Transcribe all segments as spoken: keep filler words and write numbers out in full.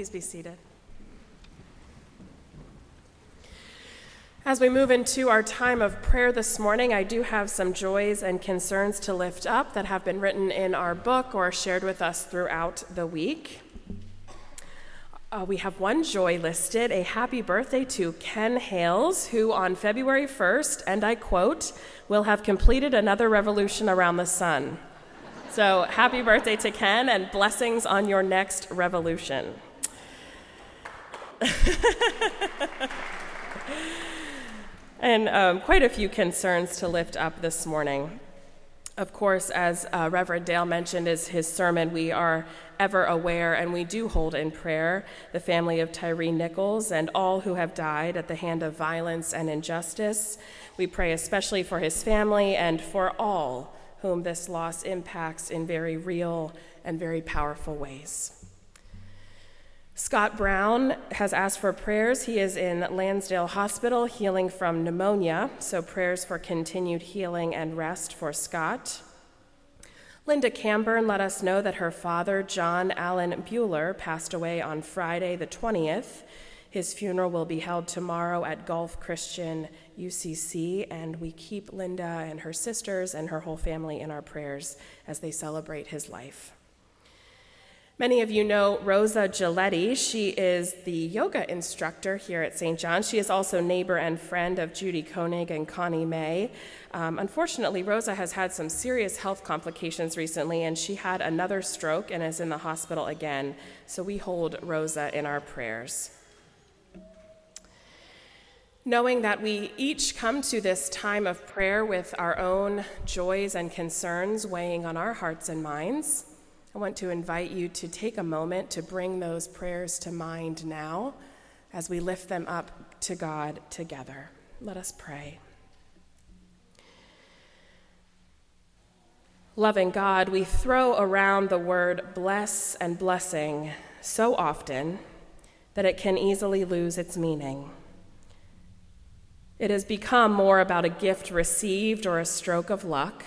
Please be seated. As we move into our time of prayer this morning, I do have some joys and concerns to lift up that have been written in our book or shared with us throughout the week. Uh, we have one joy listed, a happy birthday to Ken Hales, who on February first, and I quote, will have completed another revolution around the sun. So happy birthday to Ken and blessings on your next revolution. And um, quite a few concerns to lift up this morning. Of course, as uh, Reverend Dale mentioned in his sermon, we are ever aware and we do hold in prayer the family of Tyree Nichols and all who have died at the hand of violence and injustice. We pray especially for his family and for all whom this loss impacts in very real and very powerful ways. Scott Brown has asked for prayers. He is in Lansdale Hospital healing from pneumonia, so prayers for continued healing and rest for Scott. Linda Camburn let us know that her father, John Allen Bueller, passed away on Friday the twentieth. His funeral will be held tomorrow at Gulf Christian U C C, and we keep Linda and her sisters and her whole family in our prayers as they celebrate his life. Many of you know Rosa Giletti. She is the yoga instructor here at Saint John's. She is also neighbor and friend of Judy Koenig and Connie May. Um, unfortunately, Rosa has had some serious health complications recently, and she had another stroke and is in the hospital again. So we hold Rosa in our prayers. Knowing that we each come to this time of prayer with our own joys and concerns weighing on our hearts and minds, I want to invite you to take a moment to bring those prayers to mind now as we lift them up to God together. Let us pray. Loving God, we throw around the word bless and blessing so often that it can easily lose its meaning. It has become more about a gift received or a stroke of luck.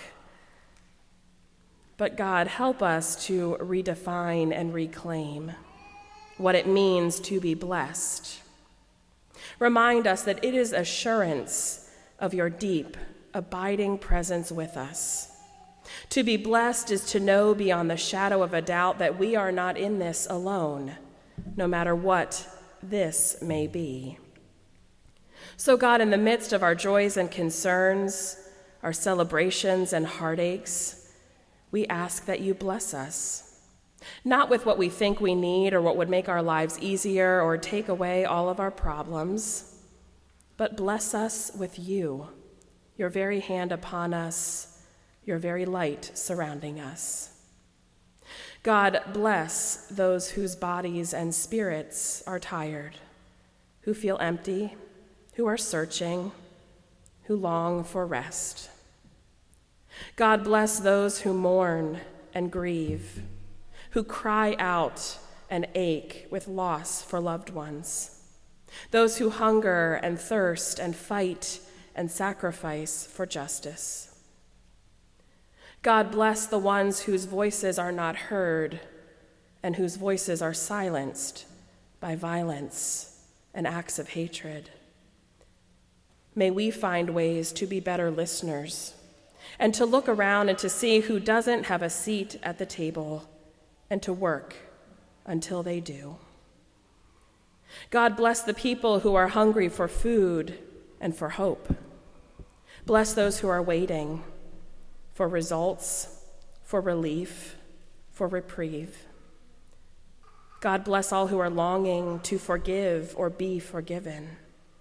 But God, help us to redefine and reclaim what it means to be blessed. Remind us that it is assurance of your deep, abiding presence with us. To be blessed is to know beyond the shadow of a doubt that we are not in this alone, no matter what this may be. So God, in the midst of our joys and concerns, our celebrations and heartaches, we ask that you bless us, not with what we think we need or what would make our lives easier or take away all of our problems, but bless us with you, your very hand upon us, your very light surrounding us. God, bless those whose bodies and spirits are tired, who feel empty, who are searching, who long for rest. God, bless those who mourn and grieve, who cry out and ache with loss for loved ones, those who hunger and thirst and fight and sacrifice for justice. God, bless the ones whose voices are not heard and whose voices are silenced by violence and acts of hatred. May we find ways to be better listeners and to look around and to see who doesn't have a seat at the table and to work until they do. God, bless the people who are hungry for food and for hope. Bless those who are waiting for results, for relief, for reprieve. God, bless all who are longing to forgive or be forgiven.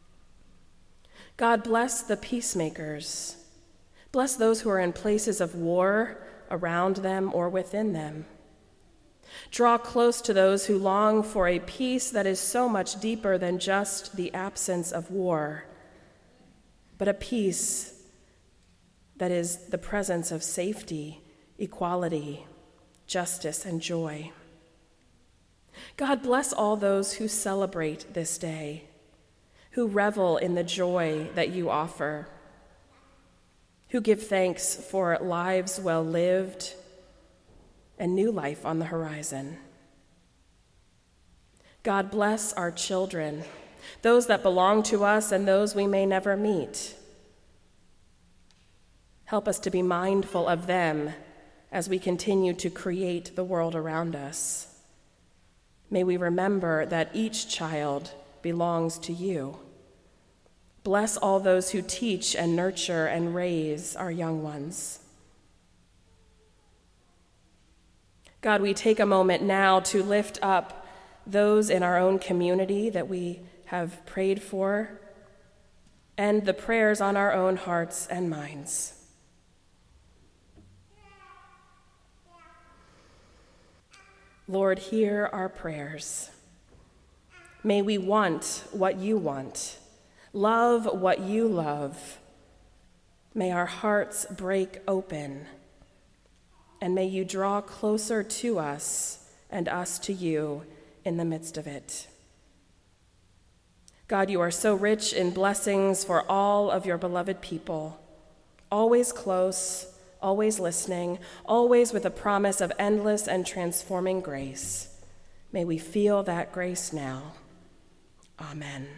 God, bless the peacemakers. Bless those who are in places of war around them or within them. Draw close to those who long for a peace that is so much deeper than just the absence of war, but a peace that is the presence of safety, equality, justice, and joy. God, bless all those who celebrate this day, who revel in the joy that you offer, who give thanks for lives well lived and new life on the horizon. God, bless our children, those that belong to us and those we may never meet. Help us to be mindful of them as we continue to create the world around us. May we remember that each child belongs to you. Bless all those who teach and nurture and raise our young ones. God, we take a moment now to lift up those in our own community that we have prayed for, and the prayers on our own hearts and minds. Lord, hear our prayers. May we want what you want, love what you love. May our hearts break open, and may you draw closer to us and us to you in the midst of it. God, you are so rich in blessings for all of your beloved people, always close, always listening, always with a promise of endless and transforming grace. May we feel that grace now. Amen.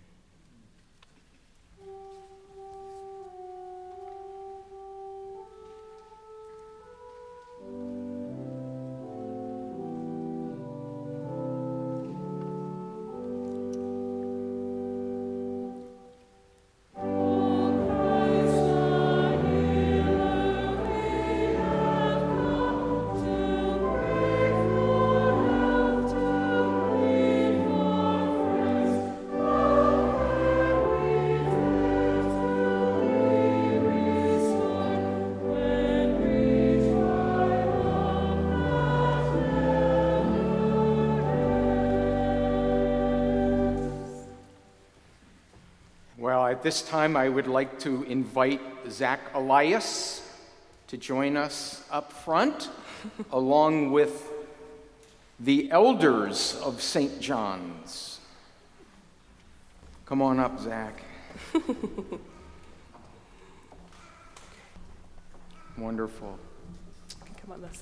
At this time, I would like to invite Zach Elias to join us up front, along with the elders of Saint John's. Come on up, Zach. Wonderful. Come on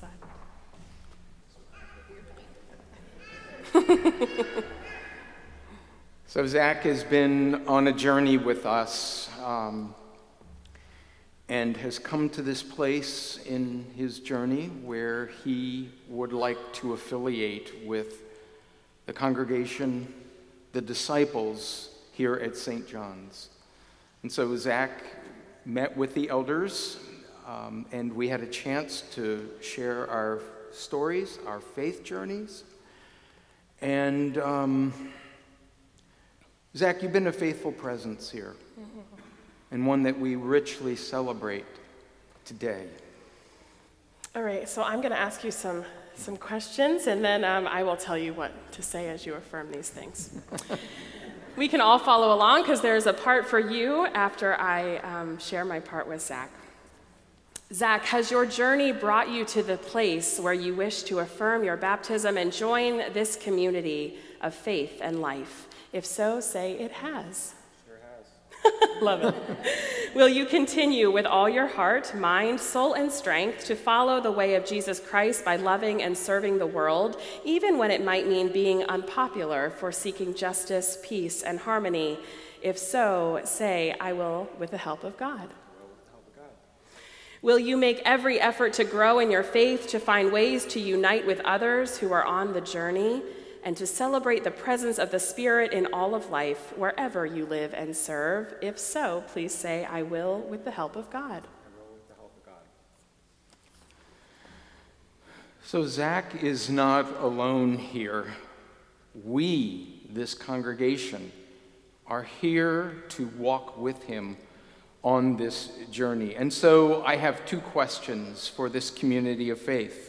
this side. So Zach has been on a journey with us um, and has come to this place in his journey where he would like to affiliate with the congregation, the disciples here at Saint John's. And so Zach met with the elders um, and we had a chance to share our stories, our faith journeys. And um, Zach, you've been a faithful presence here, and one that we richly celebrate today. All right, so I'm going to ask you some, some questions, and then um, I will tell you what to say as you affirm these things. We can all follow along, because there's a part for you after I um, share my part with Zach. Zach, has your journey brought you to the place where you wish to affirm your baptism and join this community of faith and life? If so, say it has. Sure has. Love it. Will you continue with all your heart, mind, soul, and strength to follow the way of Jesus Christ by loving and serving the world, even when it might mean being unpopular for seeking justice, peace, and harmony? If so, say, I will with the help of God. Will you make every effort to grow in your faith, to find ways to unite with others who are on the journey, and to celebrate the presence of the Spirit in all of life, wherever you live and serve? If so, please say, I will with the help of God. I will with the help of God. So Zach is not alone here. We, this congregation, are here to walk with him on this journey. And so I have two questions for this community of faith.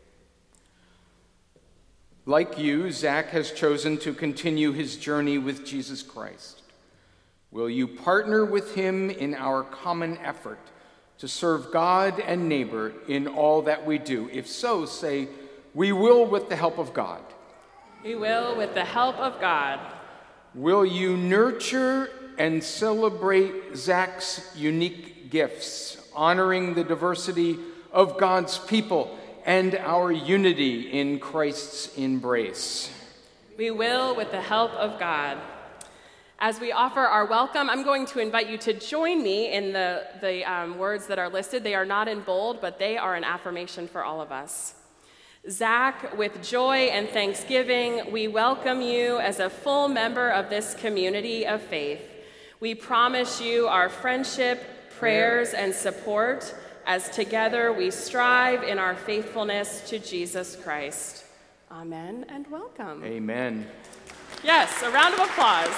Like you, Zach has chosen to continue his journey with Jesus Christ. Will you partner with him in our common effort to serve God and neighbor in all that we do? If so, say, we will with the help of God. We will with the help of God. Will you nurture and celebrate Zach's unique gifts, honoring the diversity of God's people and our unity in Christ's embrace? We will with the help of God. As we offer our welcome, I'm going to invite you to join me in the, the um, words that are listed. They are not in bold, but they are an affirmation for all of us. Zach, with joy and thanksgiving, we welcome you as a full member of this community of faith. We promise you our friendship, prayers, and support as together we strive in our faithfulness to Jesus Christ. Amen and welcome. Amen. Yes, a round of applause.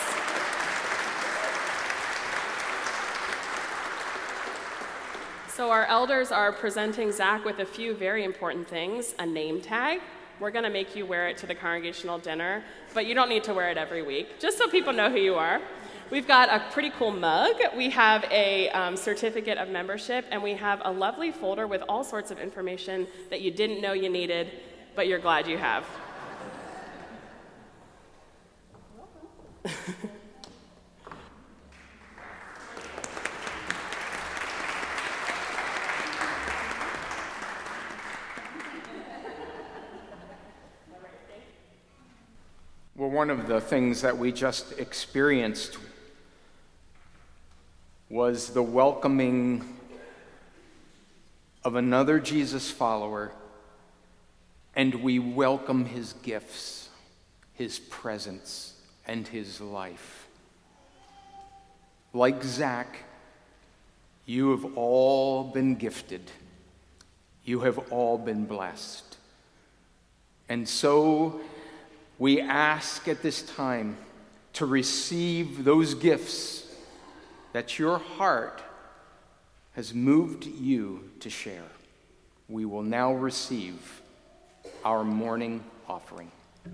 So our elders are presenting Zach with a few very important things. A name tag. We're going to make you wear it to the congregational dinner, but you don't need to wear it every week, just so people know who you are. We've got a pretty cool mug. We have a um, certificate of membership, and we have a lovely folder with all sorts of information that you didn't know you needed, but you're glad you have. Well, one of the things that we just experienced was the welcoming of another Jesus follower, and we welcome his gifts, his presence, and his life. Like Zach, you have all been gifted. You have all been blessed. And so we ask at this time to receive those gifts that your heart has moved you to share. We will now receive our morning offering.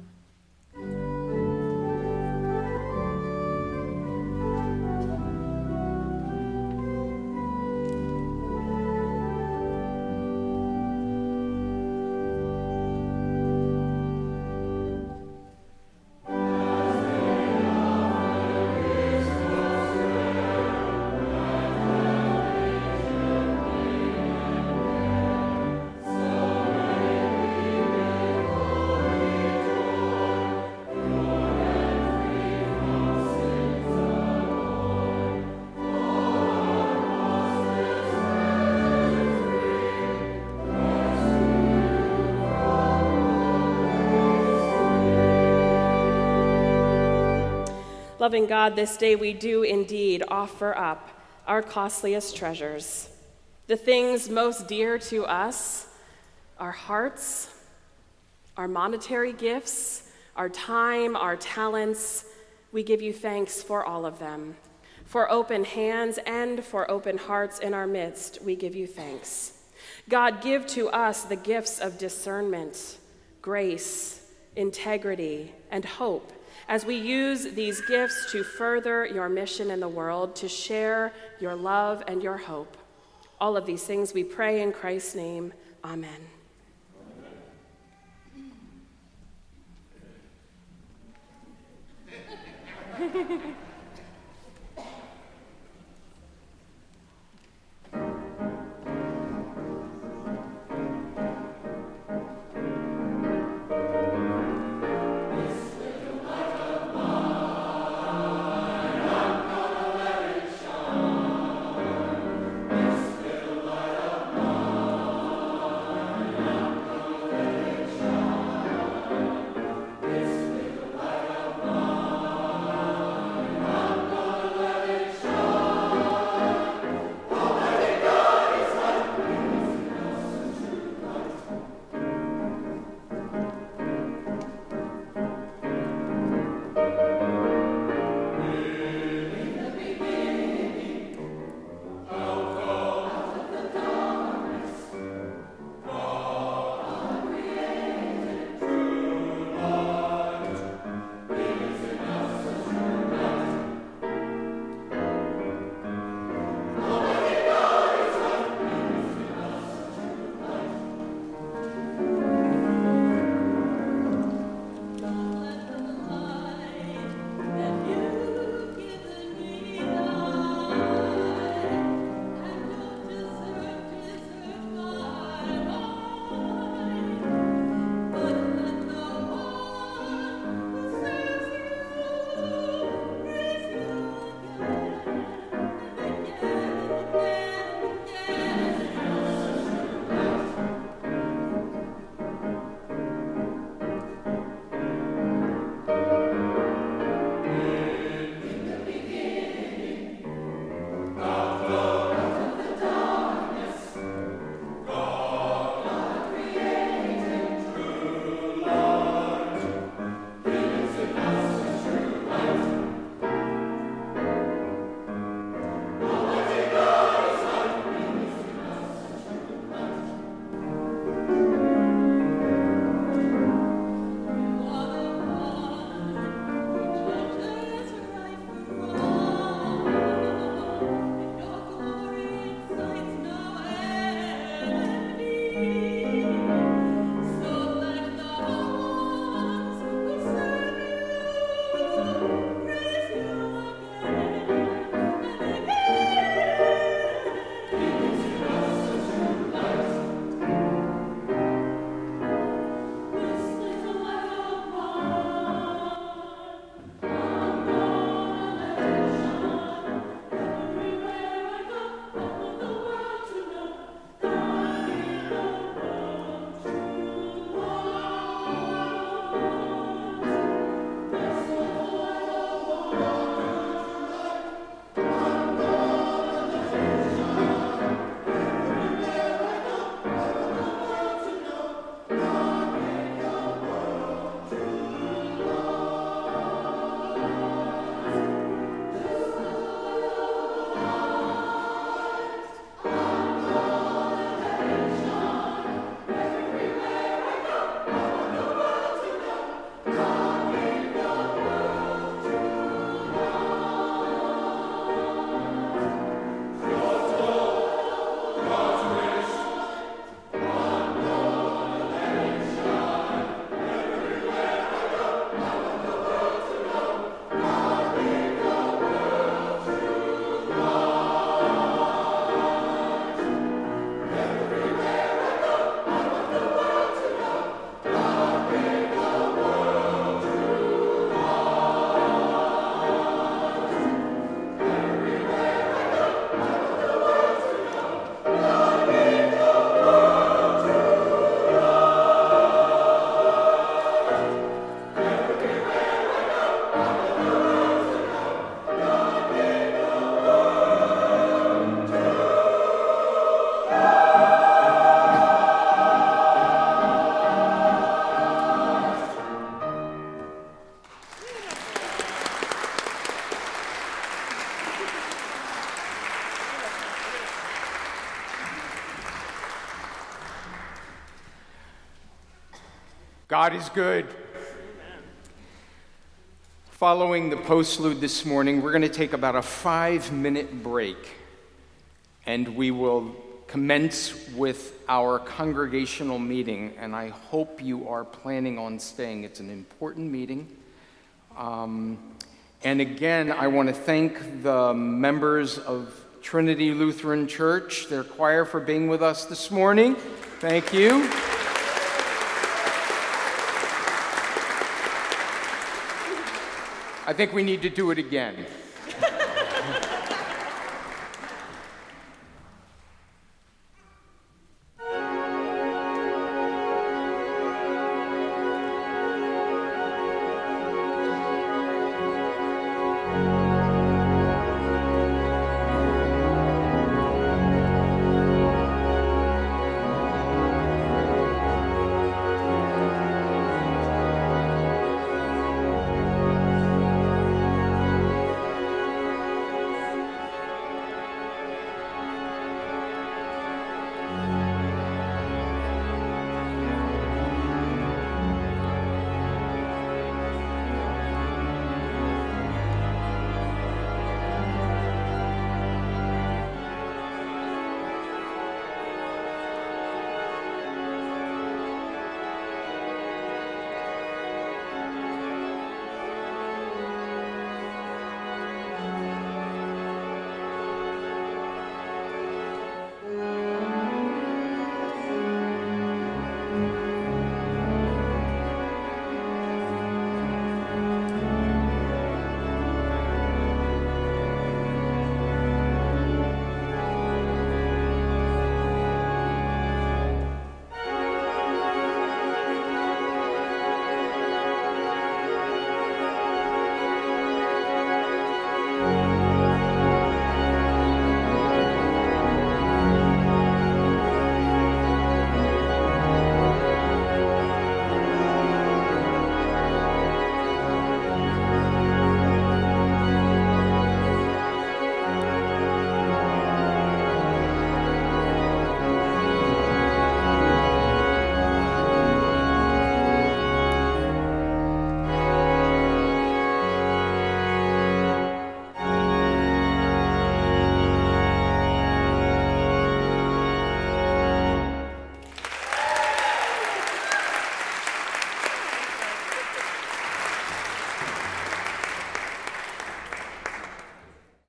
Loving God, this day we do indeed offer up our costliest treasures, the things most dear to us, our hearts, our monetary gifts, our time, our talents. We give you thanks for all of them. For open hands and for open hearts in our midst, we give you thanks. God, give to us the gifts of discernment, grace, integrity, and hope, as we use these gifts to further your mission in the world, to share your love and your hope. All of these things we pray in Christ's name. Amen. God is good. Following the postlude this morning, we're going to take about a five-minute break, and we will commence with our congregational meeting, and I hope you are planning on staying. It's an important meeting. Um, and again, I want to thank the members of Trinity Lutheran Church, their choir, for being with us this morning. Thank you. I think we need to do it again.